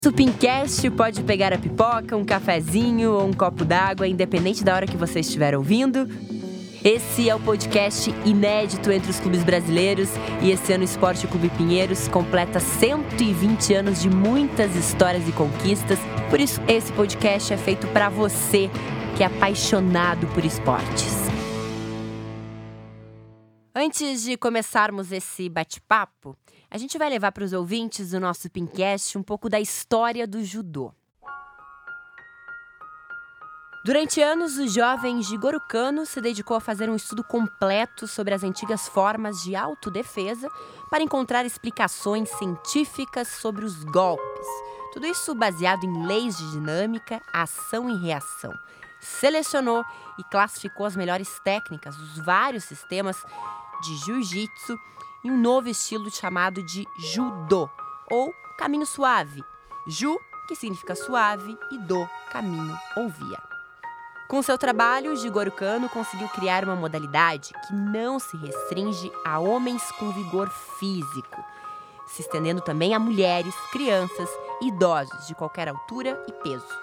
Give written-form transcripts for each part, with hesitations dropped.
Supincast pode pegar a pipoca, um cafezinho ou um copo d'água, independente da hora que você estiver ouvindo. Esse é o podcast inédito entre os clubes brasileiros e esse ano o Esporte Clube Pinheiros completa 120 anos de muitas histórias e conquistas. Por isso, esse podcast é feito para você que é apaixonado por esportes. Antes de começarmos esse bate-papo, a gente vai levar para os ouvintes do nosso Pincast um pouco da história do judô. Durante anos, o jovem Jigoro Kano se dedicou a fazer um estudo completo sobre as antigas formas de autodefesa para encontrar explicações científicas sobre os golpes. Tudo isso baseado em leis de dinâmica, ação e reação. Selecionou e classificou as melhores técnicas dos vários sistemas de jiu-jitsu em um novo estilo chamado de judô, ou caminho suave. Ju, que significa suave, e do, caminho ou via. Com seu trabalho, Jigoro Kano conseguiu criar uma modalidade que não se restringe a homens com vigor físico, se estendendo também a mulheres, crianças e idosos de qualquer altura e peso.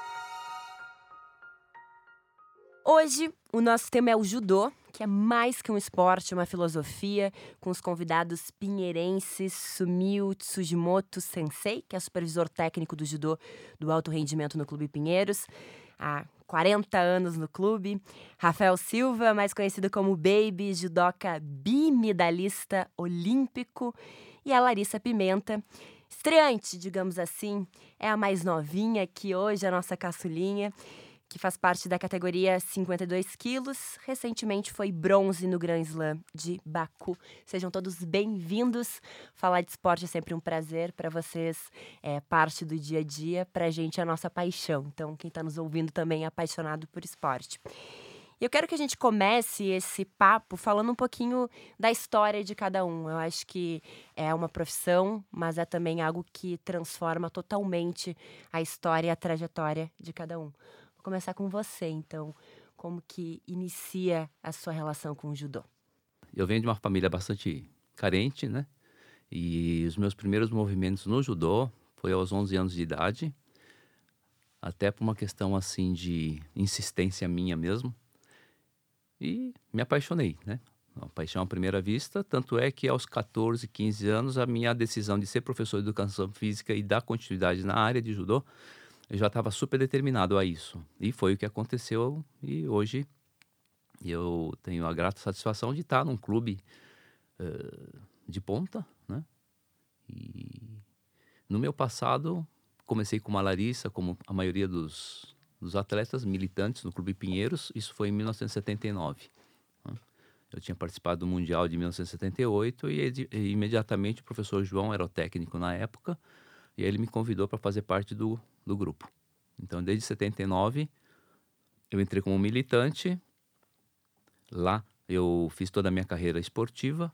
Hoje, o nosso tema é o judô, que é mais que um esporte, uma filosofia, com os convidados pinheirenses Sumio Tsujimoto Sensei, que é supervisor técnico do judô do alto rendimento no Clube Pinheiros, há 40 anos no clube, Rafael Silva, mais conhecido como Baby, judoca bimedalista olímpico, e a Larissa Pimenta, estreante, digamos assim, é a mais novinha que hoje é a nossa caçulinha, que faz parte da categoria 52 quilos. Recentemente foi bronze no Grand Slam de Baku. Sejam todos bem-vindos. Falar de esporte é sempre um prazer para vocês, é parte do dia a dia. Para a gente é a nossa paixão. Então, quem está nos ouvindo também é apaixonado por esporte. E eu quero que a gente comece esse papo falando um pouquinho da história de cada um. Eu acho que é uma profissão, mas é também algo que transforma totalmente a história e a trajetória de cada um. Vou começar com você, então. Como que inicia a sua relação com o judô? Eu venho de uma família bastante carente, né? E os meus primeiros movimentos no judô foi aos 11 anos de idade, até por uma questão assim de insistência minha mesmo. E me apaixonei, né? Uma paixão à primeira vista, tanto é que aos 14, 15 anos, a minha decisão de ser professor de educação física e dar continuidade na área de judô, eu já estava super determinado a isso. E foi o que aconteceu e hoje eu tenho a grata satisfação de estar num clube de ponta, né? E no meu passado, comecei com uma Larissa, como a maioria dos atletas militantes no Clube Pinheiros. Isso foi em 1979. Né? Eu tinha participado do Mundial de 1978 e imediatamente o professor João era o técnico na época e aí ele me convidou para fazer parte do grupo. Então, desde 79, eu entrei como militante. Lá eu fiz toda a minha carreira esportiva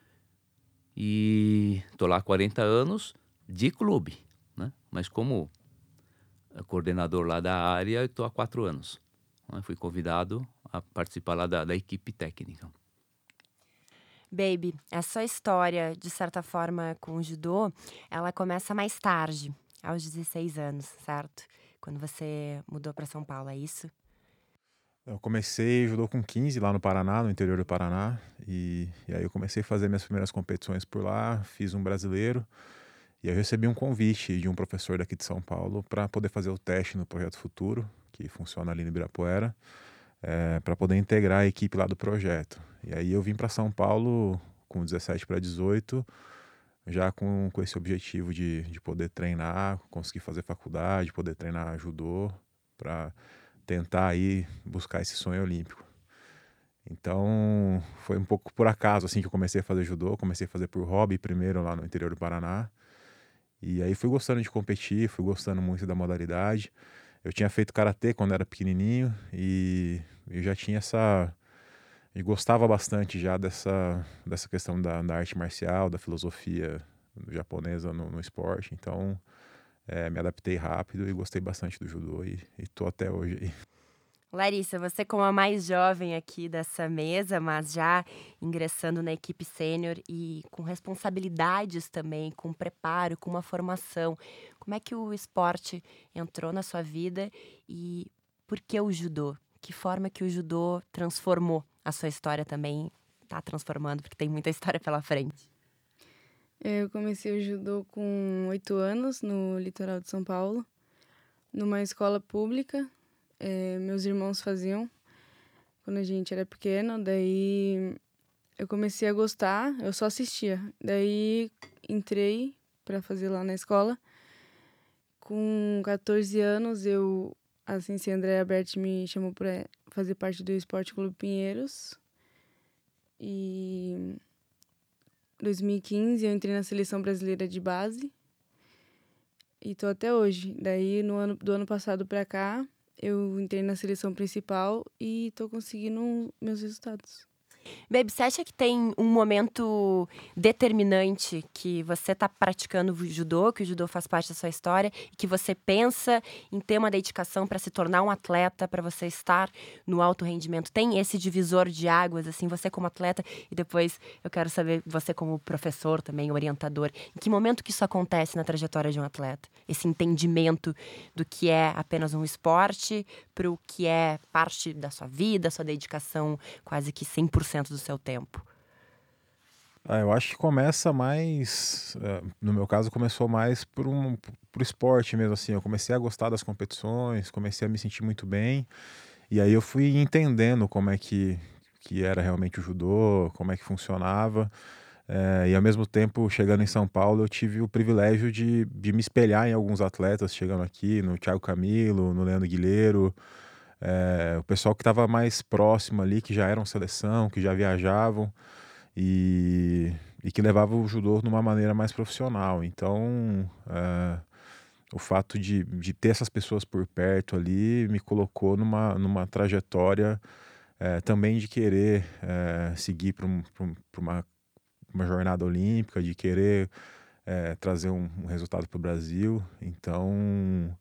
e estou lá há 40 anos de clube, né? Mas como coordenador lá da área, eu estou há 4 anos. Né? Fui convidado a participar lá da equipe técnica. Baby, a sua história, de certa forma, com o judô, ela começa mais tarde, aos 16 anos, certo? Quando você mudou para São Paulo, é isso? Eu comecei judô com 15 lá no Paraná, no interior do Paraná, e aí eu comecei a fazer minhas primeiras competições por lá, fiz um brasileiro, e aí eu recebi um convite de um professor daqui de São Paulo para poder fazer o teste no Projeto Futuro, que funciona ali no Ibirapuera, para poder integrar a equipe lá do projeto. E aí eu vim para São Paulo com 17 para 18, já com esse objetivo de poder treinar, conseguir fazer faculdade, poder treinar judô, para tentar aí buscar esse sonho olímpico. Então, foi um pouco por acaso assim que eu comecei a fazer judô, comecei a fazer por hobby primeiro lá no interior do Paraná. E aí fui gostando de competir, fui gostando muito da modalidade. Eu tinha feito karatê quando era pequenininho e eu já tinha e gostava bastante já dessa questão da arte marcial, da filosofia japonesa no esporte. Então, me adaptei rápido e gostei bastante do judô e tô até hoje aí. Larissa, você como a mais jovem aqui dessa mesa, mas já ingressando na equipe sênior e com responsabilidades também, com preparo, com uma formação, como é que o esporte entrou na sua vida e por que o judô? Que forma que o judô transformou a sua história também? Tá transformando, porque tem muita história pela frente. Eu comecei o judô com 8 anos no litoral de São Paulo, numa escola pública. Meus irmãos faziam quando a gente era pequeno, daí eu comecei a gostar, eu só assistia. Daí entrei para fazer lá na escola. Com 14 anos, a Sensei Andréa Berti me chamou para fazer parte do Esporte Clube Pinheiros. E em 2015 eu entrei na seleção brasileira de base e tô até hoje. Daí do ano passado para cá, eu entrei na seleção principal e tô conseguindo meus resultados. Baby, você acha que tem um momento determinante que você está praticando o judô, que o judô faz parte da sua história, e que você pensa em ter uma dedicação para se tornar um atleta, para você estar no alto rendimento? Tem esse divisor de águas, assim, você como atleta, e depois eu quero saber você como professor também, orientador. Em que momento que isso acontece na trajetória de um atleta? Esse entendimento do que é apenas um esporte para o que é parte da sua vida, sua dedicação quase que 100% do seu tempo? Eu acho que começa mais, no meu caso, começou mais por esporte mesmo, assim. Eu comecei a gostar das competições, comecei a me sentir muito bem. E aí eu fui entendendo como é que era realmente o judô, como é que funcionava. E ao mesmo tempo, chegando em São Paulo, eu tive o privilégio de me espelhar em alguns atletas chegando aqui, no Thiago Camilo, no Leandro Guilherme, o pessoal que estava mais próximo ali, que já eram seleção, que já viajavam e que levavam o judô de uma maneira mais profissional. Então, o fato de ter essas pessoas por perto ali me colocou numa trajetória também de querer seguir para uma jornada olímpica, de querer trazer um resultado para o Brasil. Então,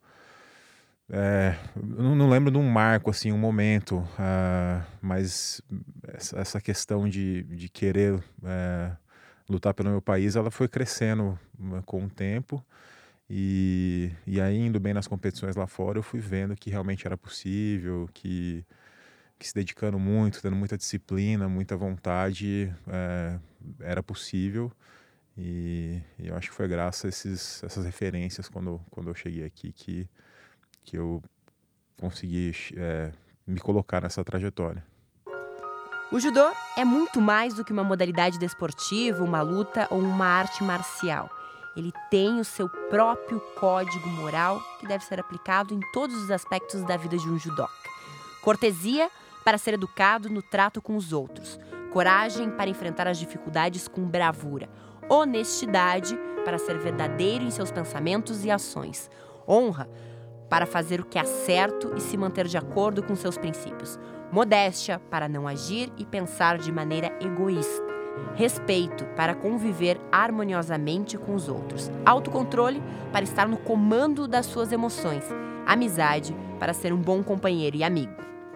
eu não lembro de um marco, assim, um momento, mas essa questão de querer lutar pelo meu país, ela foi crescendo com o tempo. E aí, indo bem nas competições lá fora, eu fui vendo que realmente era possível, que se dedicando muito, tendo muita disciplina, muita vontade, era possível. E eu acho que foi graças a essas referências quando eu cheguei aqui que eu consegui me colocar nessa trajetória. O judô é muito mais do que uma modalidade desportiva, uma luta ou uma arte marcial. Ele tem o seu próprio código moral que deve ser aplicado em todos os aspectos da vida de um judoca. Cortesia para ser educado no trato com os outros. Coragem para enfrentar as dificuldades com bravura. Honestidade para ser verdadeiro em seus pensamentos e ações. Honra para fazer o que é certo e se manter de acordo com seus princípios. Modéstia para não agir e pensar de maneira egoísta. Respeito para conviver harmoniosamente com os outros. Autocontrole para estar no comando das suas emoções. Amizade para ser um bom companheiro e amigo.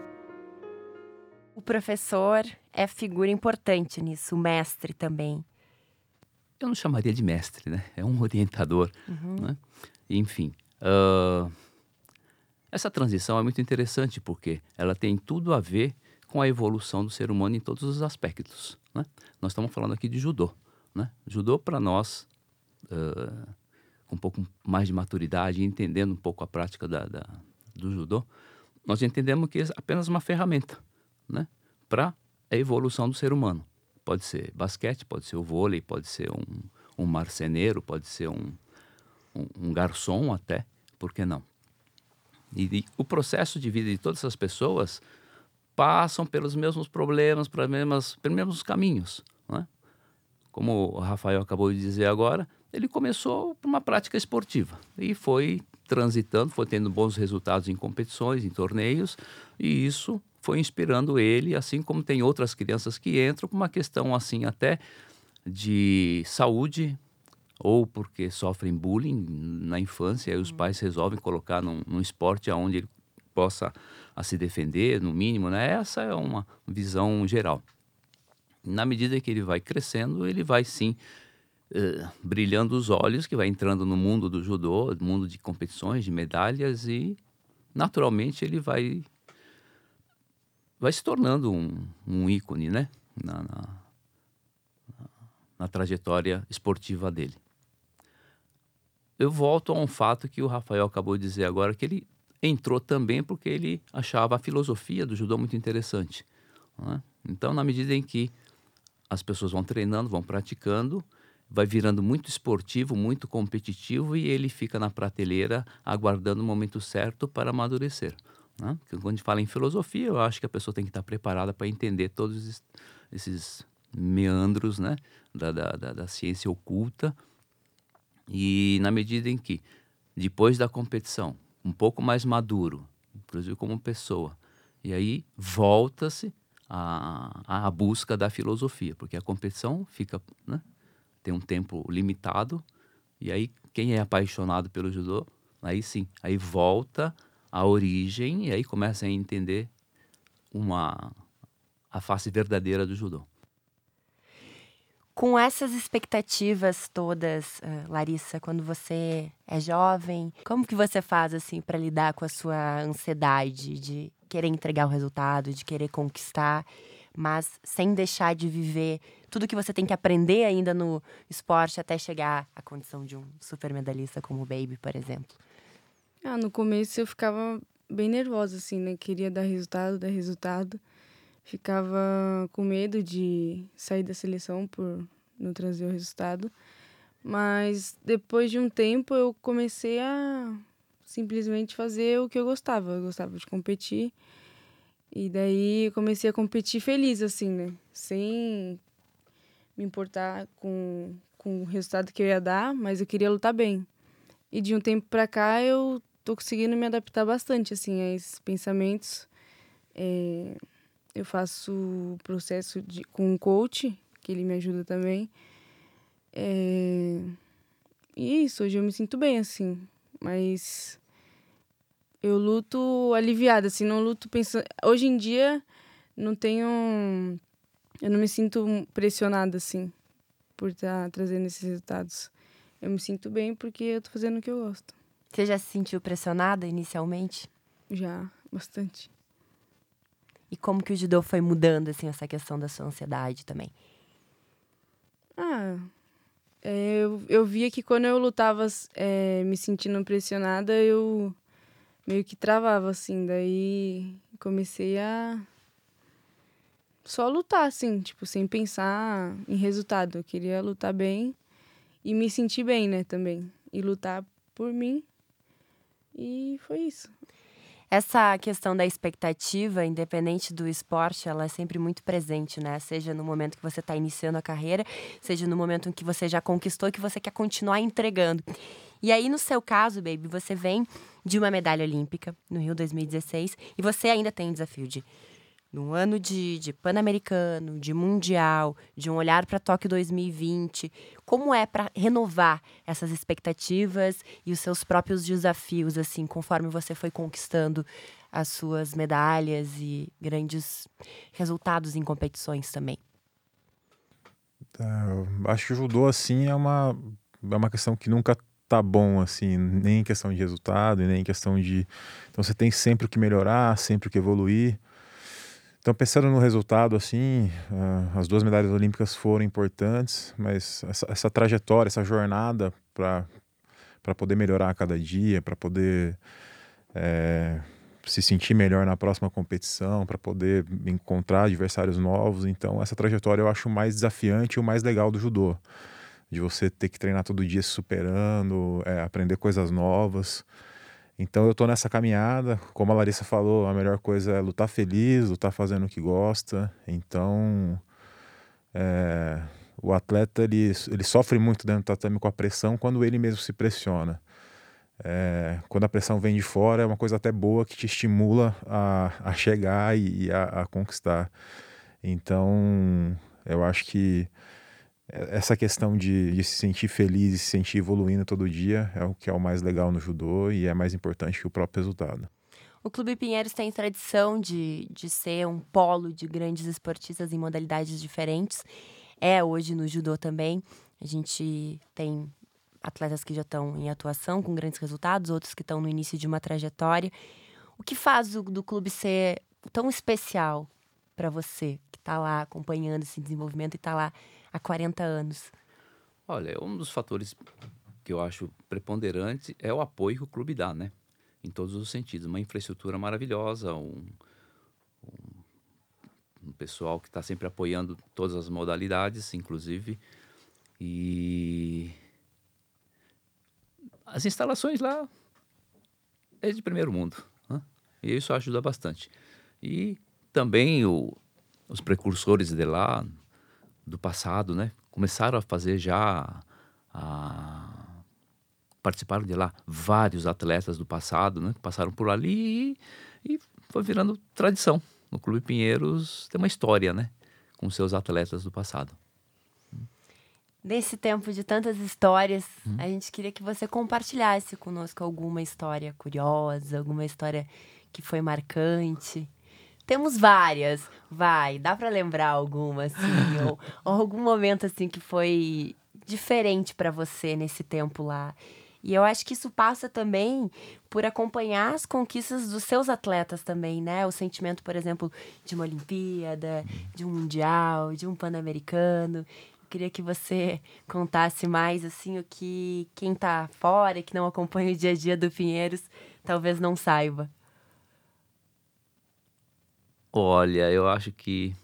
O professor é figura importante nisso, o mestre também. Eu não chamaria de mestre, né? É um orientador, né? Enfim, essa transição é muito interessante porque ela tem tudo a ver com a evolução do ser humano em todos os aspectos, né? Nós estamos falando aqui de judô, né? Judô, para nós, com um pouco mais de maturidade, entendendo um pouco a prática do judô, nós entendemos que é apenas uma ferramenta, né, para a evolução do ser humano. Pode ser basquete, pode ser o vôlei, pode ser um marceneiro, pode ser um garçom até, por que não? E o processo de vida de todas essas pessoas passam pelos mesmos problemas, pelos mesmos caminhos, né? Como o Rafael acabou de dizer agora, ele começou por uma prática esportiva e foi transitando, foi tendo bons resultados em competições, em torneios, e isso foi inspirando ele, assim como tem outras crianças que entram com uma questão assim até de saúde, ou porque sofrem bullying na infância, e os pais resolvem colocar num esporte onde ele possa a se defender, no mínimo, né? Essa é uma visão geral. Na medida que ele vai crescendo, ele vai sim brilhando os olhos, que vai entrando no mundo do judô, mundo de competições, de medalhas, e naturalmente ele vai se tornando um ícone, né? Na trajetória esportiva dele. Eu volto a um fato que o Rafael acabou de dizer agora, que ele entrou também porque ele achava a filosofia do judô muito interessante, né? Então, na medida em que as pessoas vão treinando, vão praticando, vai virando muito esportivo, muito competitivo, e ele fica na prateleira aguardando o momento certo para amadurecer, né? Porque quando a gente fala em filosofia, eu acho que a pessoa tem que estar preparada para entender todos esses meandros, né, da ciência oculta. E na medida em que, depois da competição, um pouco mais maduro, inclusive como pessoa, e aí volta-se à busca da filosofia, porque a competição fica, né, tem um tempo limitado, e aí quem é apaixonado pelo judô, aí sim, aí volta à origem e aí começa a entender a face verdadeira do judô. Com essas expectativas todas, Larissa, quando você é jovem, como que você faz assim para lidar com a sua ansiedade de querer entregar o resultado, de querer conquistar, mas sem deixar de viver tudo que você tem que aprender ainda no esporte até chegar à condição de um super medalhista como o Baby, por exemplo? No começo eu ficava bem nervosa, assim, né? Queria dar resultado. Ficava com medo de sair da seleção por não trazer o resultado. Mas depois de um tempo eu comecei a simplesmente fazer o que eu gostava. Eu gostava de competir. E daí eu comecei a competir feliz, assim, né? Sem me importar com o resultado que eu ia dar, mas eu queria lutar bem. E de um tempo pra cá eu tô conseguindo me adaptar bastante, assim, a esses pensamentos. Eu faço o processo com um coach, que ele me ajuda também. E isso, hoje eu me sinto bem, assim. Mas eu luto aliviada, assim, não luto pensando... Hoje em dia, não tenho... Eu não me sinto pressionada, assim, por estar trazendo esses resultados. Eu me sinto bem porque eu tô fazendo o que eu gosto. Você já se sentiu pressionada inicialmente? Já, bastante. E como que o judô foi mudando, assim, essa questão da sua ansiedade também? Eu via que quando eu lutava me sentindo pressionada, eu meio que travava, assim. Daí comecei a só lutar, assim, tipo, sem pensar em resultado. Eu queria lutar bem e me sentir bem, né, também. E lutar por mim. E foi isso. Essa questão da expectativa, independente do esporte, ela é sempre muito presente, né? Seja no momento que você está iniciando a carreira, seja no momento em que você já conquistou e que você quer continuar entregando. E aí, no seu caso, Baby, você vem de uma medalha olímpica no Rio 2016 e você ainda tem o desafio de um ano de Pan-Americano, de Mundial, de um olhar para Tóquio 2020. Como é para renovar essas expectativas e os seus próprios desafios, assim, conforme você foi conquistando as suas medalhas e grandes resultados em competições também? Eu acho que o judô, assim, é uma questão que nunca tá bom, assim, nem em questão de resultado, e nem em questão de... Então você tem sempre o que melhorar, sempre o que evoluir. Então, pensando no resultado, assim, as 2 medalhas olímpicas foram importantes, mas essa trajetória, essa jornada para poder melhorar a cada dia, para poder se sentir melhor na próxima competição, para poder encontrar adversários novos. Então, essa trajetória eu acho o mais desafiante e o mais legal do judô. De você ter que treinar todo dia se superando, aprender coisas novas. Então eu tô nessa caminhada, como a Larissa falou, a melhor coisa é lutar feliz, lutar fazendo o que gosta. Então o atleta ele sofre muito dentro do tatame com a pressão quando ele mesmo se pressiona. Quando a pressão vem de fora é uma coisa até boa que te estimula a chegar e a conquistar. Então eu acho que essa questão de se sentir feliz e se sentir evoluindo todo dia é o que é o mais legal no judô e é mais importante que o próprio resultado. O Clube Pinheiros tem tradição de ser um polo de grandes esportistas em modalidades diferentes. É hoje no judô também. A gente tem atletas que já estão em atuação com grandes resultados, outros que estão no início de uma trajetória. O que faz do clube ser tão especial para você, que está lá acompanhando esse desenvolvimento e está lá há 40 anos? Olha, um dos fatores que eu acho preponderante é o apoio que o clube dá, né? Em todos os sentidos. Uma infraestrutura maravilhosa, um pessoal que está sempre apoiando todas as modalidades, inclusive. E as instalações lá é de primeiro mundo, né? E isso ajuda bastante. E também os precursores de lá, do passado, né? Começaram a fazer participaram de lá vários atletas do passado, né? Que passaram por ali e foi virando tradição. No Clube Pinheiros tem uma história, né? Com seus atletas do passado. Nesse tempo de tantas histórias, a gente queria que você compartilhasse conosco alguma história curiosa, alguma história que foi marcante. Temos várias, dá pra lembrar alguma, assim, ou algum momento, assim, que foi diferente pra você nesse tempo lá. E eu acho que isso passa também por acompanhar as conquistas dos seus atletas também, né? O sentimento, por exemplo, de uma Olimpíada, de um Mundial, de um Pan-Americano. Eu queria que você contasse mais, assim, o que quem tá fora, que não acompanha o dia a dia do Pinheiros, talvez não saiba. Olha, eu acho que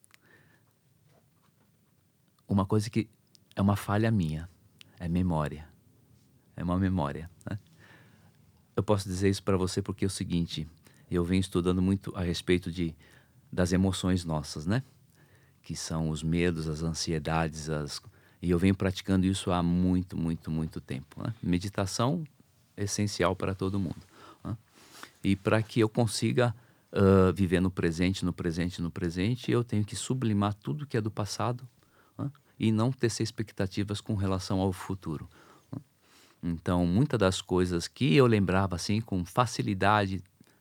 uma coisa que é uma falha minha é memória. É uma memória, né? Eu posso dizer isso para você porque é o seguinte, eu venho estudando muito a respeito das emoções nossas, né? Que são os medos, as ansiedades, e eu venho praticando isso há muito, muito, muito tempo, né? Meditação é essencial para todo mundo, né? E para que eu consiga viver no presente, eu tenho que sublimar tudo que é do passado, né? E não tecer expectativas com relação ao futuro. Então, muitas das coisas que eu lembrava assim com facilidade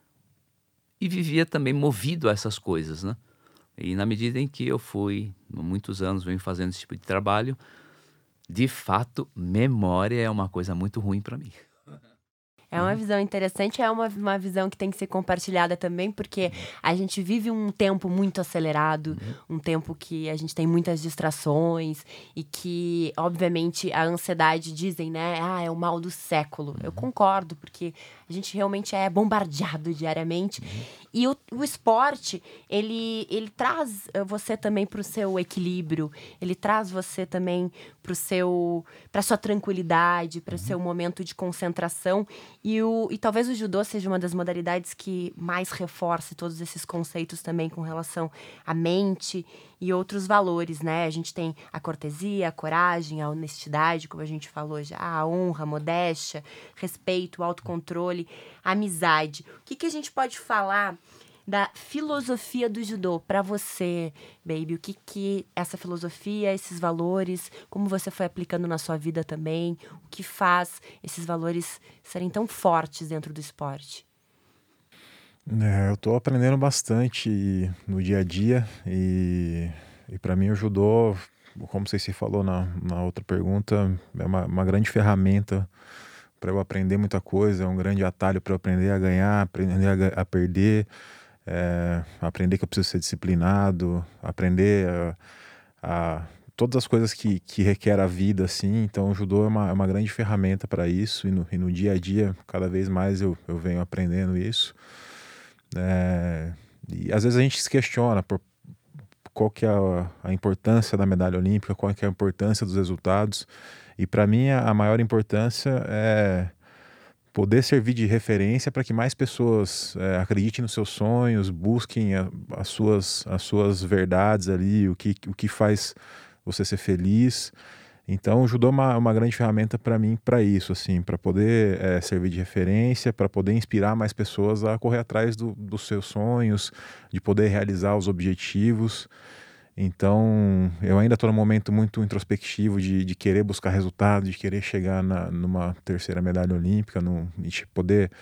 e vivia também movido a essas coisas, né? E na medida em que eu fui, há muitos anos, venho fazendo esse tipo de trabalho, de fato, memória é uma coisa muito ruim para mim. É uma visão interessante, é uma visão que tem que ser compartilhada também, porque a gente vive um tempo muito acelerado, um tempo que a gente tem muitas distrações e que, obviamente, a ansiedade, dizem, né? É o mal do século. Eu concordo, porque a gente realmente é bombardeado diariamente. E o esporte, ele traz você também para o seu equilíbrio, ele traz você também para sua tranquilidade, para o seu momento de concentração. E talvez o judô seja uma das modalidades que mais reforce todos esses conceitos também com relação à mente e outros valores, né? A gente tem a cortesia, a coragem, a honestidade, como a gente falou já, a honra, a modéstia, respeito, o autocontrole, a amizade. O que a gente pode falar da filosofia do judô para você, baby? O que essa filosofia, esses valores, como você foi aplicando na sua vida também, o que faz esses valores serem tão fortes dentro do esporte? Eu tô aprendendo bastante no dia a dia e para mim o judô, como você se falou na outra pergunta, é uma grande ferramenta para eu aprender muita coisa, é um grande atalho para eu aprender a ganhar, aprender a perder, aprender que eu preciso ser disciplinado, aprender todas as coisas que requer a vida, assim. Então o judô é uma grande ferramenta para isso e no dia a dia, cada vez mais eu venho aprendendo isso. E às vezes a gente se questiona por qual que é a importância da medalha olímpica, qual que é a importância dos resultados. E para mim a maior importância é poder servir de referência para que mais pessoas acreditem nos seus sonhos, busquem as suas verdades ali, o que faz você ser feliz. Então o judô é uma grande ferramenta para mim para isso, assim, para poder servir de referência, para poder inspirar mais pessoas a correr atrás dos seus sonhos, de poder realizar os objetivos. Então eu ainda estou num momento muito introspectivo de querer buscar resultado, de querer chegar numa terceira medalha olímpica, de poder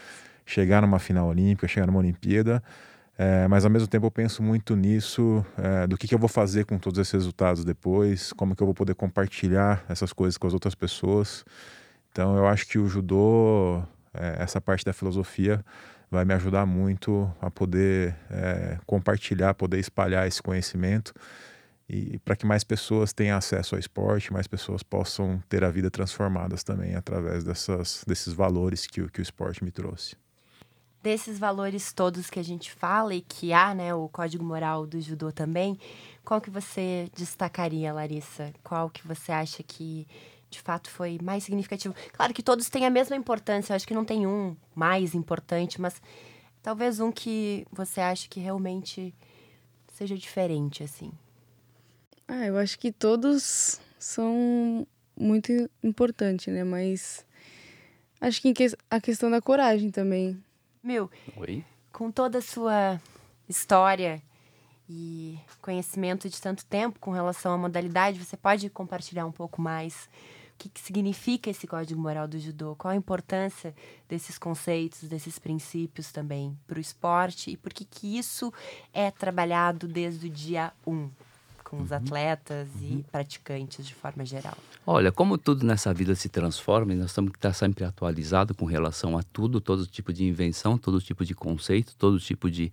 chegar numa final olímpica, chegar numa Olimpíada. Mas ao mesmo tempo eu penso muito nisso, do que eu vou fazer com todos esses resultados depois, como que eu vou poder compartilhar essas coisas com as outras pessoas. Então eu acho que o judô, essa parte da filosofia, vai me ajudar muito a poder compartilhar, poder espalhar esse conhecimento e para que mais pessoas tenham acesso ao esporte, mais pessoas possam ter a vida transformadas também através desses valores que o esporte me trouxe. Desses valores todos que a gente fala e que há, né, o código moral do judô também, qual que você destacaria, Larissa? Qual que você acha que, de fato, foi mais significativo? Claro que todos têm a mesma importância, eu acho que não tem um mais importante, mas talvez um que você acha que realmente seja diferente, assim. Eu acho que todos são muito importantes, né? Mas acho que a questão da coragem também. Oi? Com toda a sua história e conhecimento de tanto tempo com relação à modalidade, você pode compartilhar um pouco mais o que significa esse código moral do judô? Qual a importância desses conceitos, desses princípios também para o esporte? E por que isso é trabalhado desde o dia 1 com os atletas e praticantes de forma geral? Olha, como tudo nessa vida se transforma, e nós temos que estar sempre atualizado com relação a tudo, todo tipo de invenção, todo tipo de conceito, todo tipo de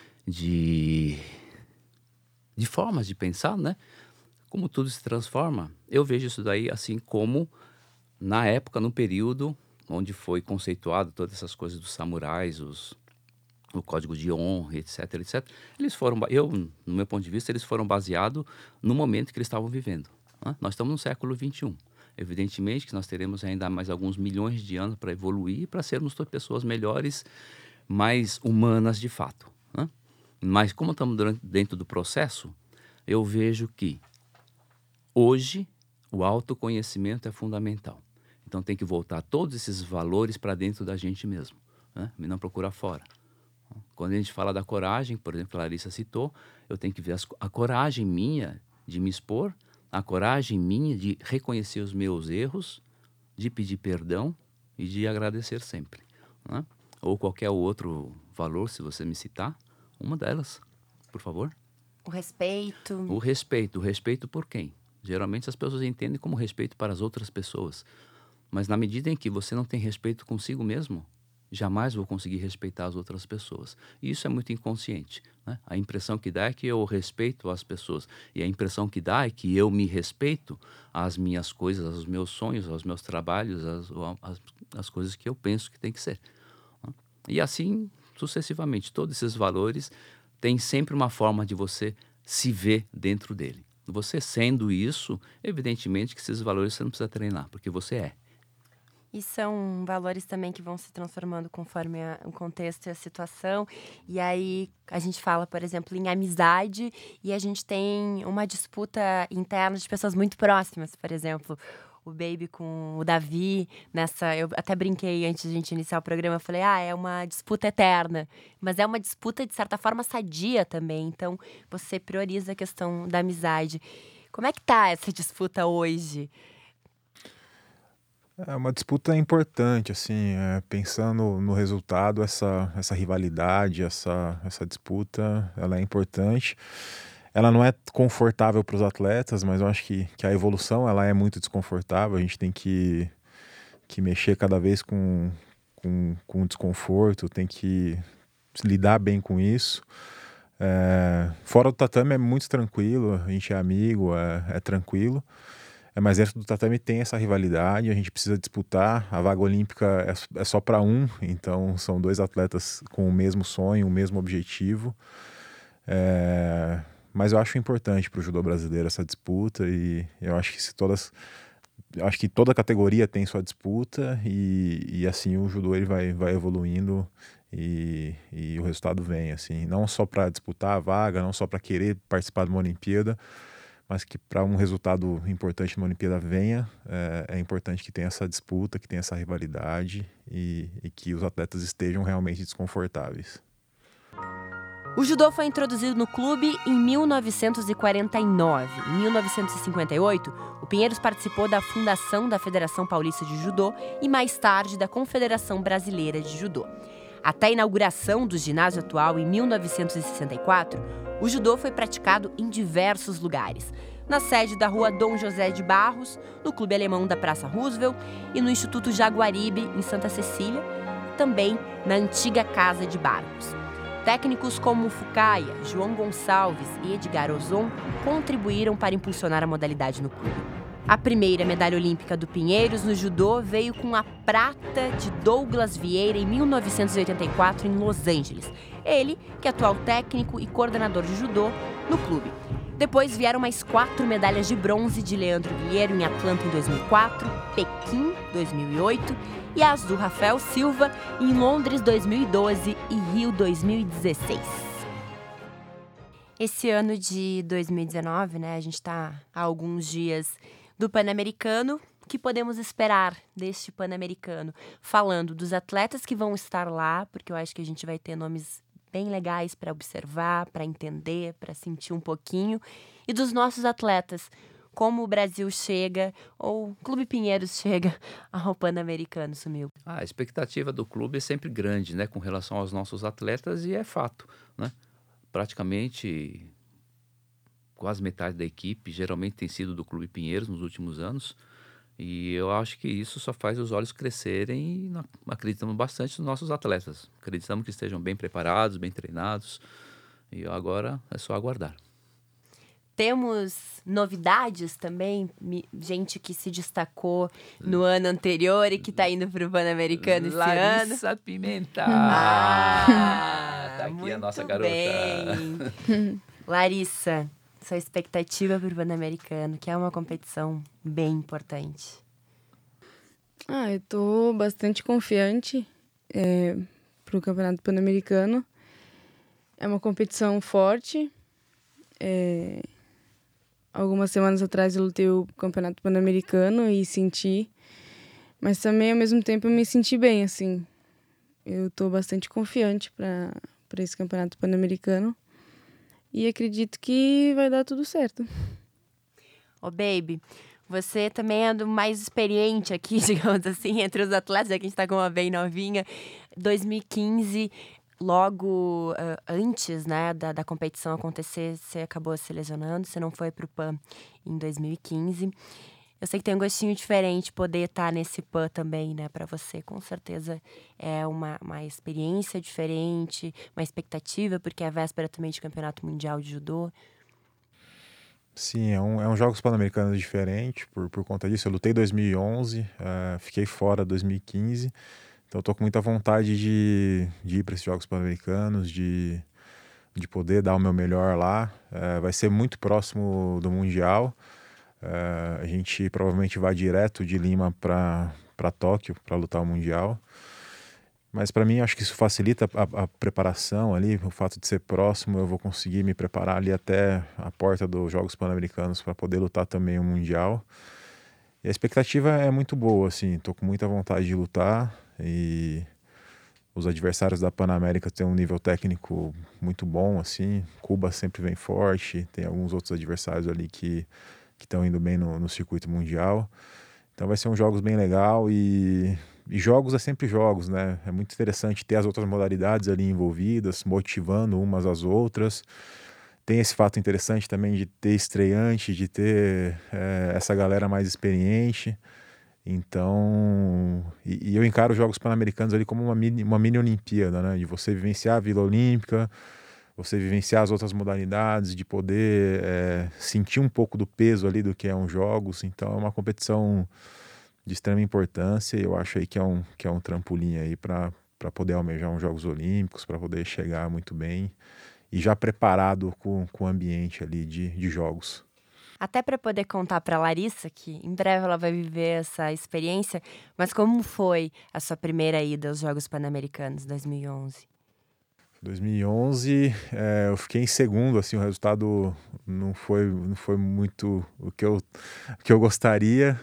formas de pensar, né? Como tudo se transforma, eu vejo isso daí assim como na época, no período onde foi conceituado todas essas coisas dos samurais, o código de honra, etc, etc. Eles foram, no meu ponto de vista, eles foram baseados no momento que eles estavam vivendo. Né? Nós estamos no século XXI. Evidentemente que nós teremos ainda mais alguns milhões de anos para evoluir, para sermos pessoas melhores, mais humanas de fato. Né? Mas como estamos dentro do processo, eu vejo que hoje o autoconhecimento é fundamental. Então tem que voltar todos esses valores para dentro da gente mesmo, né? E não procurar fora. Quando a gente fala da coragem, por exemplo, a Larissa citou, eu tenho que ver a coragem minha de me expor, a coragem minha de reconhecer os meus erros, de pedir perdão e de agradecer sempre. Né? Ou qualquer outro valor, se você me citar, uma delas, por favor. O respeito. O respeito. O respeito por quem? Geralmente as pessoas entendem como respeito para as outras pessoas. Mas na medida em que você não tem respeito consigo mesmo, jamais vou conseguir respeitar as outras pessoas. E isso é muito inconsciente. Né? A impressão que dá é que eu respeito as pessoas. E a impressão que dá é que eu me respeito às minhas coisas, aos meus sonhos, aos meus trabalhos, às coisas que eu penso que tem que ser. Né? E assim, sucessivamente, todos esses valores têm sempre uma forma de você se ver dentro dele. Você sendo isso, evidentemente que esses valores você não precisa treinar, porque você é. E são valores também que vão se transformando conforme o contexto e a situação. E aí a gente fala, por exemplo, em amizade e a gente tem uma disputa interna de pessoas muito próximas. Por exemplo, o Baby com o Davi, eu até brinquei antes de a gente iniciar o programa, eu falei, é uma disputa eterna. Mas é uma disputa, de certa forma, sadia também. Então, você prioriza a questão da amizade. Como é que tá essa disputa hoje? É uma disputa importante, assim, pensando no resultado, essa rivalidade, essa disputa, ela é importante. Ela não é confortável para os atletas, mas eu acho que a evolução ela é muito desconfortável. A gente tem que mexer cada vez com desconforto, tem que lidar bem com isso. Fora do tatame é muito tranquilo, a gente é amigo, é tranquilo. Mas dentro do tatame tem essa rivalidade, a gente precisa disputar. A vaga olímpica é só para um, então são dois atletas com o mesmo sonho, o mesmo objetivo. Mas eu acho importante para o judô brasileiro essa disputa e eu acho que toda categoria tem sua disputa e assim o judô ele vai evoluindo e o resultado vem, assim, não só para disputar a vaga, não só para querer participar de uma Olimpíada, mas que para um resultado importante numa Olimpíada venha, é importante que tenha essa disputa, que tenha essa rivalidade e que os atletas estejam realmente desconfortáveis. O judô foi introduzido no clube em 1949. Em 1958, o Pinheiros participou da fundação da Federação Paulista de Judô e mais tarde da Confederação Brasileira de Judô. Até a inauguração do ginásio atual em 1964, o judô foi praticado em diversos lugares. Na sede da Rua Dom José de Barros, no Clube Alemão da Praça Roosevelt e no Instituto Jaguaribe, em Santa Cecília, também na antiga Casa de Barros. Técnicos como Fukaya, João Gonçalves e Edgar Ozon contribuíram para impulsionar a modalidade no clube. A primeira medalha olímpica do Pinheiros no judô veio com a prata de Douglas Vieira em 1984 em Los Angeles. Ele, que é atual técnico e coordenador de judô no clube. Depois vieram mais 4 medalhas de bronze de Leandro Guilherme em Atlanta em 2004, Pequim 2008 e as do Rafael Silva em Londres 2012 e Rio 2016. Esse ano de 2019, a gente está há alguns dias do Pan-Americano. O que podemos esperar deste Pan-Americano? Falando dos atletas que vão estar lá, porque eu acho que a gente vai ter nomes bem legais para observar, para entender, para sentir um pouquinho. E dos nossos atletas, como o Brasil chega, ou o Clube Pinheiros chega ao Pan-Americano, Sumiu. A expectativa do clube é sempre grande, né, com relação aos nossos atletas, e é fato, né? Praticamente quase metade da equipe geralmente tem sido do Clube Pinheiros nos últimos anos, e eu acho que isso só faz os olhos crescerem e acreditamos bastante nos nossos atletas. Acreditamos que estejam bem preparados, bem treinados, e agora é só aguardar. Temos novidades também, gente que se destacou no ano anterior e que está indo para o Pan-Americano esse ano. Larissa Pimenta! Tá aqui a nossa garota. Bem. Larissa, sua expectativa para o Pan-Americano, que é uma competição bem importante. Eu tô bastante confiante para o Campeonato Pan-Americano. É uma competição forte. Algumas semanas atrás eu lutei o Campeonato Pan-Americano e senti, mas também ao mesmo tempo eu me senti bem, assim. Eu tô bastante confiante para esse Campeonato Pan-Americano e acredito que vai dar tudo certo. Baby, você também é do mais experiente aqui, digamos assim, entre os atletas, já que a gente tá com uma bem novinha. 2015, logo antes, da competição acontecer, você acabou se lesionando, você não foi pro PAN em 2015. Eu sei que tem um gostinho diferente poder estar nesse PAN também, para você. Com certeza é uma experiência diferente, uma expectativa, porque é a véspera também de Campeonato Mundial de Judô. Sim, é um Jogos Pan-Americanos diferente por conta disso. Eu lutei em 2011, fiquei fora em 2015. Então eu tô com muita vontade de ir para esses Jogos Pan-Americanos, de poder dar o meu melhor lá. Vai ser muito próximo do Mundial. A gente provavelmente vai direto de Lima para Tóquio para lutar o Mundial. Mas para mim acho que isso facilita a preparação ali, o fato de ser próximo, eu vou conseguir me preparar ali até a porta dos Jogos Pan-Americanos para poder lutar também o Mundial. E a expectativa é muito boa, assim, tô com muita vontade de lutar e os adversários da Pan-América têm um nível técnico muito bom, assim. Cuba sempre vem forte, tem alguns outros adversários ali que estão indo bem no circuito mundial. Então vai ser jogos bem legal e jogos é sempre jogos, né? É muito interessante ter as outras modalidades ali envolvidas, motivando umas às outras. Tem esse fato interessante também de ter estreante, de ter essa galera mais experiente. Então, e eu encaro os Jogos Pan-Americanos ali como uma mini Olimpíada, né? De você vivenciar a Vila Olímpica, você vivenciar as outras modalidades, de poder sentir um pouco do peso ali do que é um Jogos. Então, é uma competição de extrema importância e eu acho aí que é um trampolim aí para poder almejar uns Jogos Olímpicos, para poder chegar muito bem e já preparado com o ambiente ali de jogos. Até para poder contar para a Larissa, que em breve ela vai viver essa experiência, mas como foi a sua primeira ida aos Jogos Pan-Americanos 2011? 2011, eu fiquei em segundo, assim, o resultado não foi muito o que eu gostaria,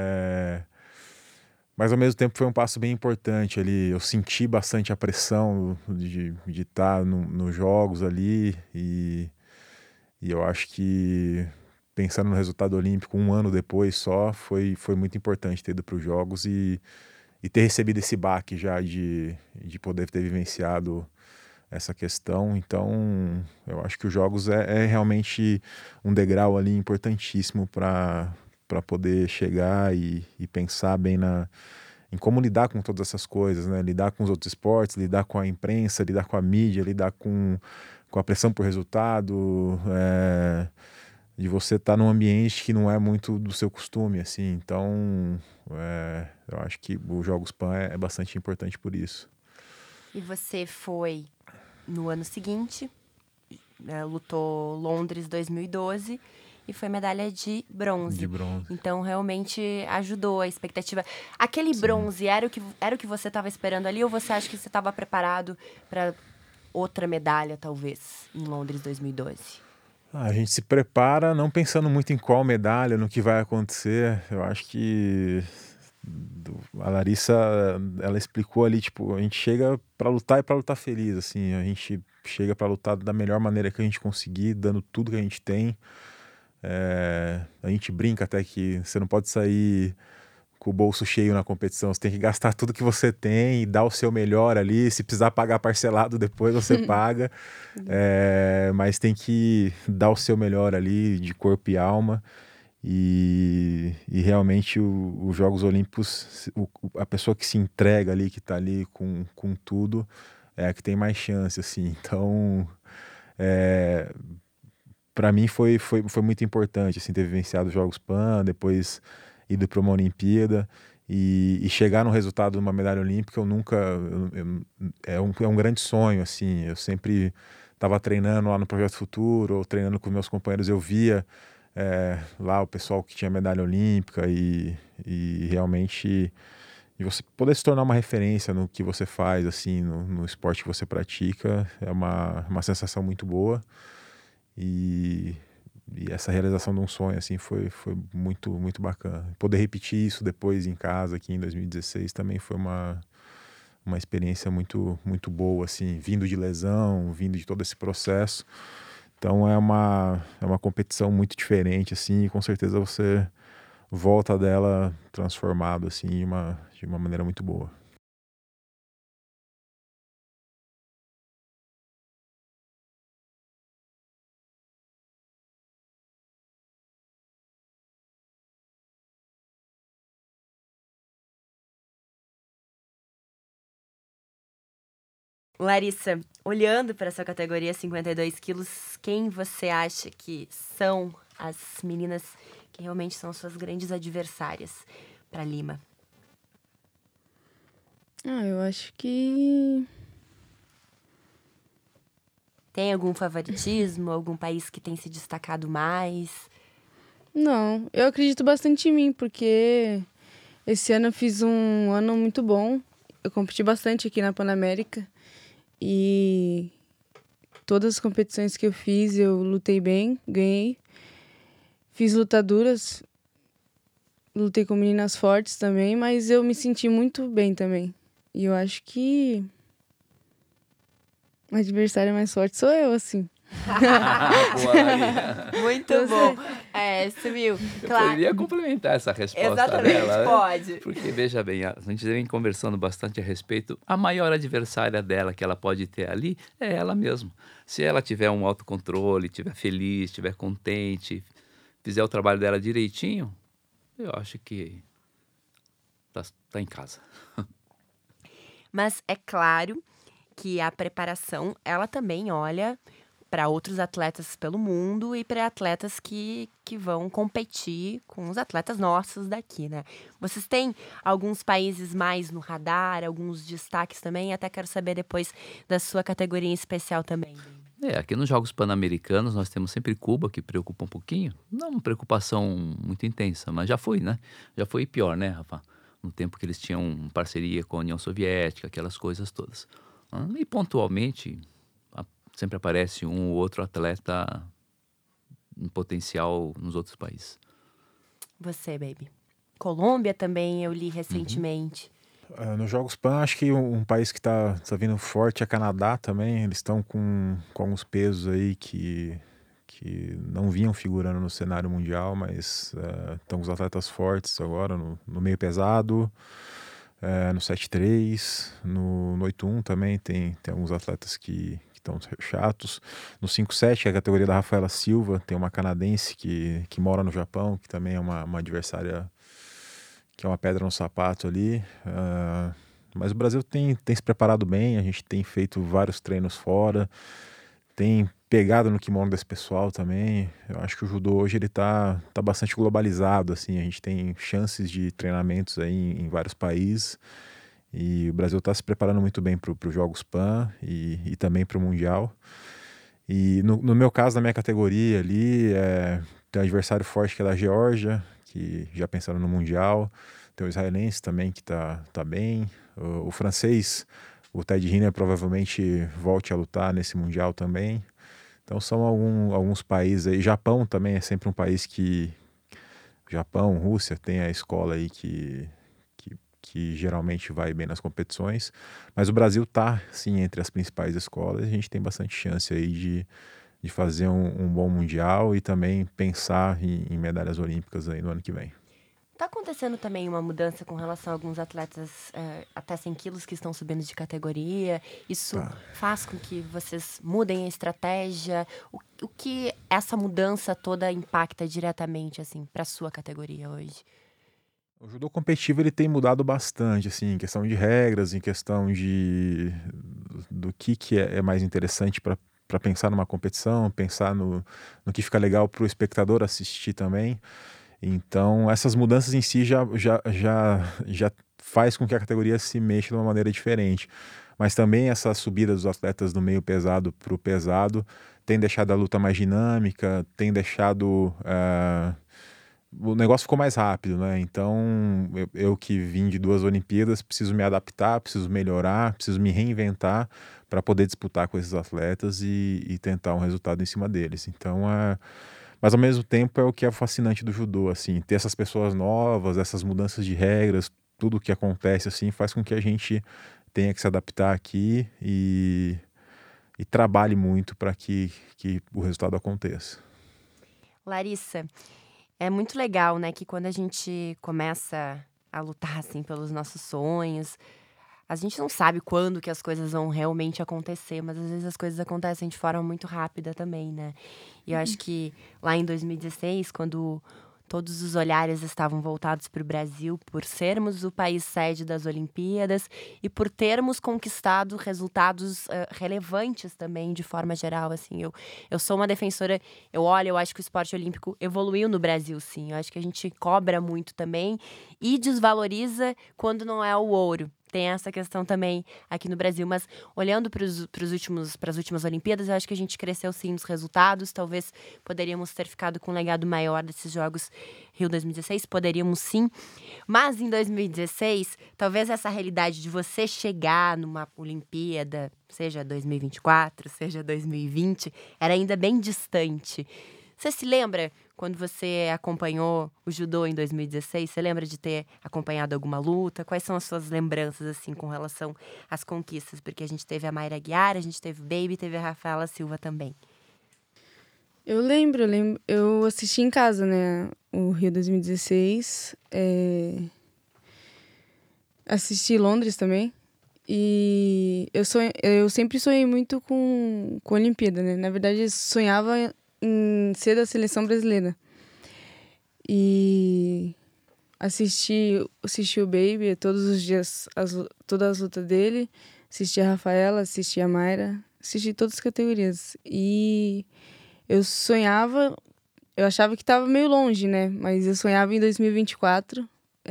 mas ao mesmo tempo foi um passo bem importante ali. Eu senti bastante a pressão de estar nos jogos ali e eu acho que pensando no resultado olímpico um ano depois só, foi muito importante ter ido para os Jogos e ter recebido esse baque já de poder ter vivenciado essa questão. Então, eu acho que os jogos é realmente um degrau ali importantíssimo para poder chegar e pensar bem em como lidar com todas essas coisas, né? Lidar com os outros esportes, lidar com a imprensa, lidar com a mídia, lidar com a pressão por resultado, de você estar num ambiente que não é muito do seu costume, assim. Então, eu acho que os Jogos Pan é bastante importante por isso. E você foi no ano seguinte, lutou Londres 2012 e foi medalha de bronze. De bronze. Então, realmente ajudou a expectativa. Aquele bronze era o que você estava esperando ali ou você acha que você estava preparado para outra medalha, talvez, em Londres 2012? A gente se prepara não pensando muito em qual medalha, no que vai acontecer. Eu acho que a Larissa, ela explicou ali, tipo, a gente chega para lutar e para lutar feliz, assim. A gente chega para lutar da melhor maneira que a gente conseguir, dando tudo que a gente tem. A gente brinca até que você não pode sair com o bolso cheio na competição, você tem que gastar tudo que você tem e dar o seu melhor ali. Se precisar pagar parcelado depois, você paga. Mas tem que dar o seu melhor ali, de corpo e alma. E realmente os Jogos Olímpicos, a pessoa que se entrega ali, que está ali com tudo, é a que tem mais chance, assim. Então, para mim foi muito importante, assim, ter vivenciado os Jogos Pan, depois ido para uma Olimpíada e chegar no resultado de uma medalha olímpica. Eu nunca, é um grande sonho, assim. Eu sempre estava treinando lá no Projeto Futuro, ou treinando com meus companheiros, eu via lá o pessoal que tinha medalha olímpica e realmente e você poder se tornar uma referência no que você faz, assim, no esporte que você pratica, é uma sensação muito boa. E essa realização de um sonho, assim, foi muito, muito bacana. Poder repetir isso depois em casa, aqui em 2016, também foi uma experiência muito, muito boa, assim, vindo de lesão, vindo de todo esse processo. Então é uma competição muito diferente, assim, e com certeza você volta dela transformado, assim, de uma maneira muito boa. Larissa, olhando para essa categoria 52 quilos, quem você acha que são as meninas que realmente são suas grandes adversárias para Lima? Eu acho que... Tem algum favoritismo, algum país que tem se destacado mais? Não, eu acredito bastante em mim, porque esse ano eu fiz um ano muito bom. Eu competi bastante aqui na Panamérica e todas as competições que eu fiz eu lutei bem, ganhei. Fiz lutaduras, lutei com meninas fortes também, mas eu me senti muito bem também. E eu acho que o adversário mais forte sou eu, assim. Muito bom. Sumiu. Eu Claro. poderia complementar essa resposta Exatamente, dela, né? pode. Porque, veja bem, a gente vem conversando bastante a respeito. A maior adversária dela que ela pode ter ali é ela mesma. Se ela tiver um autocontrole, estiver feliz, estiver contente, fizer o trabalho dela direitinho, eu acho que tá em casa. Mas é claro que a preparação, ela também olha para outros atletas pelo mundo e para atletas que vão competir com os atletas nossos daqui, né? Vocês têm alguns países mais no radar, alguns destaques também? Até quero saber depois da sua categoria em especial também. Aqui nos Jogos Pan-Americanos nós temos sempre Cuba, que preocupa um pouquinho. Não uma preocupação muito intensa, mas já foi, né? Já foi pior, né, Rafa? No tempo que eles tinham parceria com a União Soviética, aquelas coisas todas. E pontualmente sempre aparece um ou outro atleta em potencial nos outros países. Você, baby. Colômbia também eu li recentemente. Nos Jogos Pan, acho que um país que tá vindo forte é Canadá também. Eles estão com alguns pesos aí que não vinham figurando no cenário mundial, mas estão com os atletas fortes agora no meio pesado. no 7-3, no 8-1 também tem alguns atletas que estão chatos. No 5-7, que é a categoria da Rafaela Silva, tem uma canadense que mora no Japão, que também é uma adversária que é uma pedra no sapato ali. Mas o Brasil tem se preparado bem, a gente tem feito vários treinos fora, tem pegado no kimono desse pessoal também. Eu acho que o judô hoje ele tá bastante globalizado, assim, a gente tem chances de treinamentos aí em vários países. E o Brasil está se preparando muito bem para os Jogos Pan e também para o Mundial. E no meu caso, na minha categoria ali, tem um adversário forte que é da Geórgia, que já pensando no Mundial. Tem o israelense também que tá bem. O francês, o Ted Riner, provavelmente volte a lutar nesse Mundial também. Então são alguns países aí. Japão também é sempre um país que... Japão, Rússia, tem a escola aí que geralmente vai bem nas competições, mas o Brasil está, sim, entre as principais escolas, e a gente tem bastante chance aí de fazer um bom Mundial e também pensar em medalhas olímpicas aí no ano que vem. Tá acontecendo também uma mudança com relação a alguns atletas até 100 quilos que estão subindo de categoria. Isso faz com que vocês mudem a estratégia? O que essa mudança toda impacta diretamente, assim, para a sua categoria hoje? O judô competitivo ele tem mudado bastante, assim, em questão de regras, em questão do que é mais interessante para pensar numa competição, pensar no que fica legal para o espectador assistir também. Então, essas mudanças em si já faz com que a categoria se mexa de uma maneira diferente. Mas também essa subida dos atletas do meio pesado para o pesado tem deixado a luta mais dinâmica, tem deixado... o negócio ficou mais rápido, né? Então, eu que vim de 2 Olimpíadas, preciso me adaptar, preciso melhorar, preciso me reinventar para poder disputar com esses atletas e tentar um resultado em cima deles. Então, mas ao mesmo tempo é o que é fascinante do judô, assim, ter essas pessoas novas, essas mudanças de regras, tudo o que acontece, assim, faz com que a gente tenha que se adaptar aqui e trabalhe muito para que o resultado aconteça. Larissa, é muito legal, né, que quando a gente começa a lutar, assim, pelos nossos sonhos, a gente não sabe quando que as coisas vão realmente acontecer, mas às vezes as coisas acontecem de forma muito rápida também, né? E eu acho que lá em 2016, quando todos os olhares estavam voltados para o Brasil, por sermos o país sede das Olimpíadas e por termos conquistado resultados relevantes também, de forma geral, assim. Eu sou uma defensora, eu acho que o esporte olímpico evoluiu no Brasil, sim. Eu acho que a gente cobra muito também e desvaloriza quando não é o ouro. Tem essa questão também aqui no Brasil, mas olhando para as últimas Olimpíadas, eu acho que a gente cresceu sim nos resultados. Talvez poderíamos ter ficado com um legado maior desses Jogos Rio 2016, poderíamos sim. Mas em 2016, talvez essa realidade de você chegar numa Olimpíada, seja 2024, seja 2020, era ainda bem distante. Você se lembra quando você acompanhou o judô em 2016? Você lembra de ter acompanhado alguma luta? Quais são as suas lembranças, assim, com relação às conquistas? Porque a gente teve a Mayra Aguiar, a gente teve o Baby, teve a Rafaela Silva também. Eu lembro. Eu assisti em casa, né, o Rio 2016. Assisti Londres também. E eu sempre sonhei muito com a Olimpíada, né? Na verdade, eu sonhava em ser da seleção brasileira. E assisti o Baby todos os dias, todas as lutas dele. Assisti a Rafaela, assisti a Mayra, assisti todas as categorias. E eu sonhava, eu achava que estava meio longe, né? Mas eu sonhava em 2024,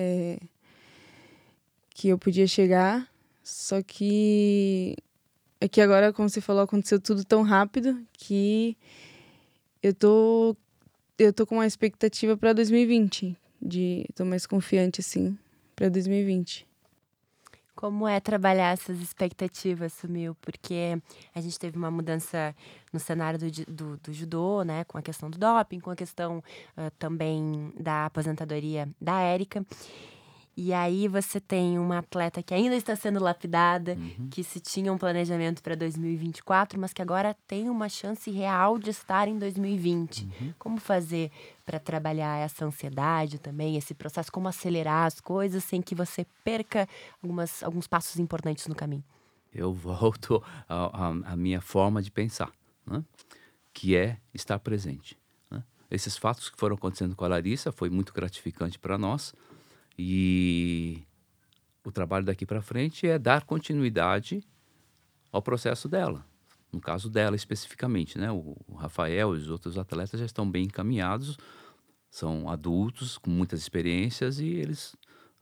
que eu podia chegar. Só que é que agora, como você falou, aconteceu tudo tão rápido que eu tô com uma expectativa para 2020. Tô mais confiante, assim, para 2020. Como é trabalhar essas expectativas, Sumil? Porque a gente teve uma mudança no cenário do judô, né? Com a questão do doping, com a questão também da aposentadoria da Érica. E aí você tem uma atleta que ainda está sendo lapidada, que se tinha um planejamento para 2024, mas que agora tem uma chance real de estar em 2020. Como fazer para trabalhar essa ansiedade também, esse processo, como acelerar as coisas sem que você perca alguns passos importantes no caminho? Eu volto à minha forma de pensar, né? Que é estar presente, né? Esses fatos que foram acontecendo com a Larissa foi muito gratificante para nós e o trabalho daqui para frente é dar continuidade ao processo dela. No caso dela especificamente, né? O Rafael e os outros atletas já estão bem encaminhados, são adultos com muitas experiências e eles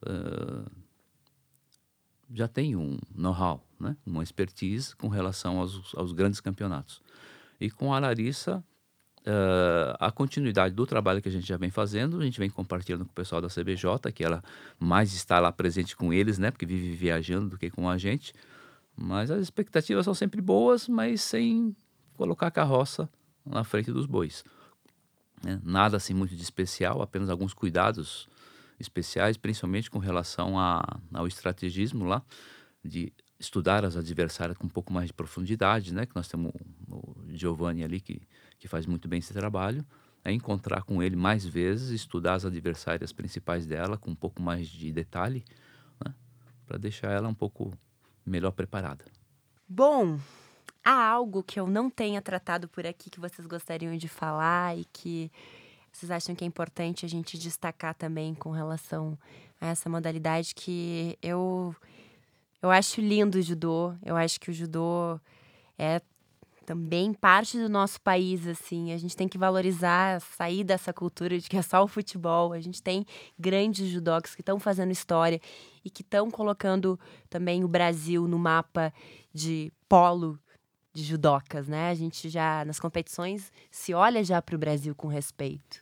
já têm um know-how, né? Uma expertise com relação aos grandes campeonatos. E com a Larissa, a continuidade do trabalho que a gente já vem fazendo, a gente vem compartilhando com o pessoal da CBJ, que ela mais está lá presente com eles, né? Porque vive viajando do que com a gente. Mas as expectativas são sempre boas, mas sem colocar a carroça na frente dos bois, né? Nada assim muito de especial, apenas alguns cuidados especiais, principalmente com relação ao estrategismo lá, de estudar as adversárias com um pouco mais de profundidade, né? Que nós temos o Giovanni ali que faz muito bem esse trabalho, é encontrar com ele mais vezes, estudar as adversárias principais dela com um pouco mais de detalhe, né? Para deixar ela um pouco melhor preparada. Bom, há algo que eu não tenha tratado por aqui que vocês gostariam de falar e que vocês acham que é importante a gente destacar também com relação a essa modalidade que eu acho lindo o judô. Eu acho que o judô é também parte do nosso país, assim. A gente tem que valorizar, sair dessa cultura de que é só o futebol. A gente tem grandes judocas que estão fazendo história e que estão colocando também o Brasil no mapa de polo de judocas, né? A gente já, nas competições, se olha já para o Brasil com respeito.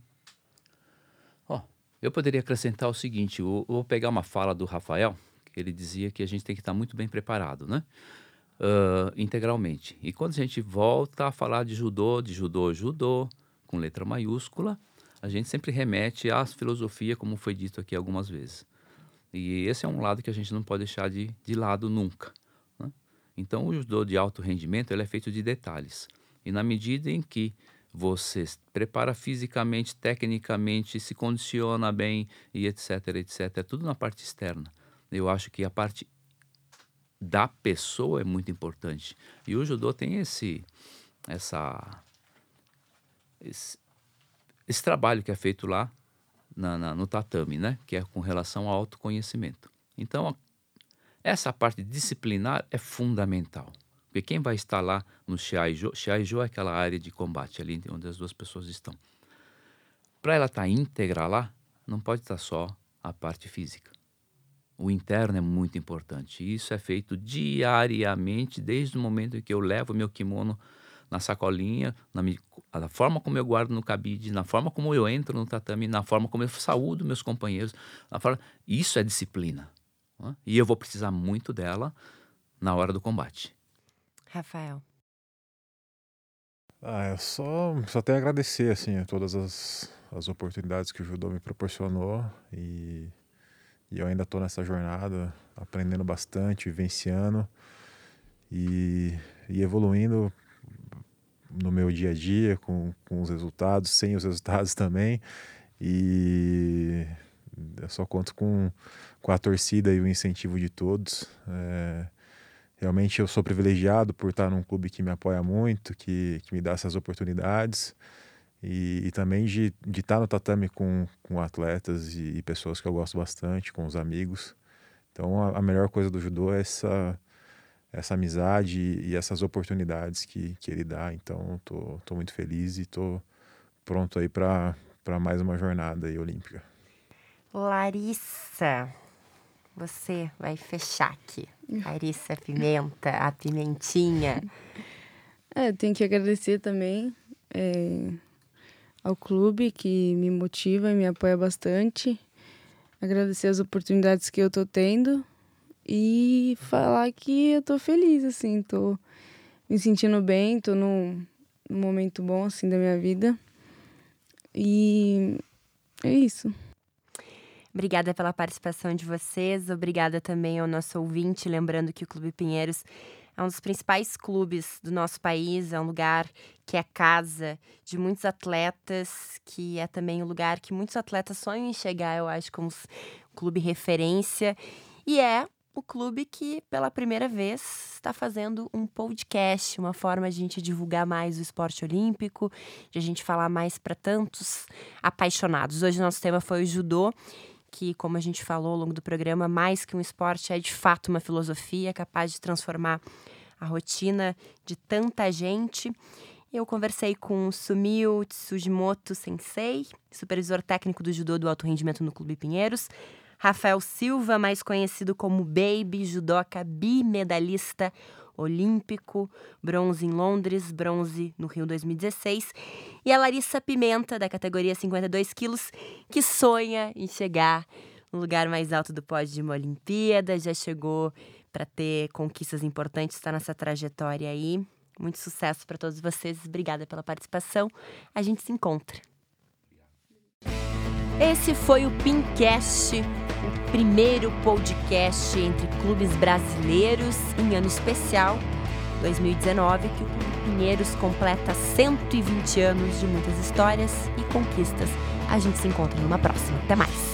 Eu poderia acrescentar o seguinte, eu vou pegar uma fala do Rafael, que ele dizia que a gente tem que estar muito bem preparado, né? Integralmente. E quando a gente volta a falar de judô, com letra maiúscula, a gente sempre remete à filosofia, como foi dito aqui algumas vezes. E esse é um lado que a gente não pode deixar de lado nunca, né? Então, o judô de alto rendimento ele é feito de detalhes. E na medida em que você se prepara fisicamente, tecnicamente, se condiciona bem e etc, etc, tudo na parte externa. Eu acho que a parte da pessoa é muito importante. E o judô tem esse trabalho que é feito lá no tatame, né? Que é com relação ao autoconhecimento. Então, essa parte disciplinar é fundamental. Porque quem vai estar lá no Shiaijo é aquela área de combate ali onde as duas pessoas estão. Para ela estar íntegra lá, não pode estar só a parte física. O interno é muito importante. E isso é feito diariamente, desde o momento em que eu levo meu kimono na sacolinha, na forma como eu guardo no cabide, na forma como eu entro no tatame, na forma como eu saúdo meus companheiros. Isso é disciplina, né? E eu vou precisar muito dela na hora do combate. Rafael. Eu só tenho a agradecer assim, a todas as oportunidades que o judô me proporcionou e eu ainda estou nessa jornada, aprendendo bastante, vivenciando e evoluindo no meu dia a dia, com os resultados, sem os resultados também. E eu só conto com a torcida e o incentivo de todos. Realmente eu sou privilegiado por estar num clube que me apoia muito, que me dá essas oportunidades. E também de estar no tatame com atletas e pessoas que eu gosto bastante, com os amigos. Então a melhor coisa do judô é essa amizade e essas oportunidades que ele dá. Então tô muito feliz e tô pronto aí para mais uma jornada aí olímpica. Larissa, você vai fechar aqui. Larissa Pimenta, a Pimentinha. Tenho que agradecer também ao clube que me motiva e me apoia bastante. Agradecer as oportunidades que eu tô tendo e falar que eu tô feliz, assim, tô me sentindo bem, tô num momento bom, assim, da minha vida. E é isso. Obrigada pela participação de vocês, obrigada também ao nosso ouvinte, lembrando que o Clube Pinheiros É um dos principais clubes do nosso país, é um lugar que é casa de muitos atletas, que é também um lugar que muitos atletas sonham em chegar, eu acho, como clube referência. E é o clube que, pela primeira vez, está fazendo um podcast, uma forma de a gente divulgar mais o esporte olímpico, de a gente falar mais para tantos apaixonados. Hoje o nosso tema foi o judô, que, como a gente falou ao longo do programa, mais que um esporte, é de fato uma filosofia capaz de transformar a rotina de tanta gente. Eu conversei com Sumio Tsujimoto Sensei, supervisor técnico do judô do alto rendimento no Clube Pinheiros, Rafael Silva, mais conhecido como Baby, judoca bimedalista olímpico, bronze em Londres, bronze no Rio 2016, e a Larissa Pimenta, da categoria 52 quilos, que sonha em chegar no lugar mais alto do pódio de uma Olimpíada, já chegou para ter conquistas importantes, está nessa trajetória aí. Muito sucesso para todos vocês, obrigada pela participação, a gente se encontra. Esse foi o Pincast, o primeiro podcast entre clubes brasileiros em ano especial, 2019, que o Clube Pinheiros completa 120 anos de muitas histórias e conquistas. A gente se encontra numa próxima. Até mais!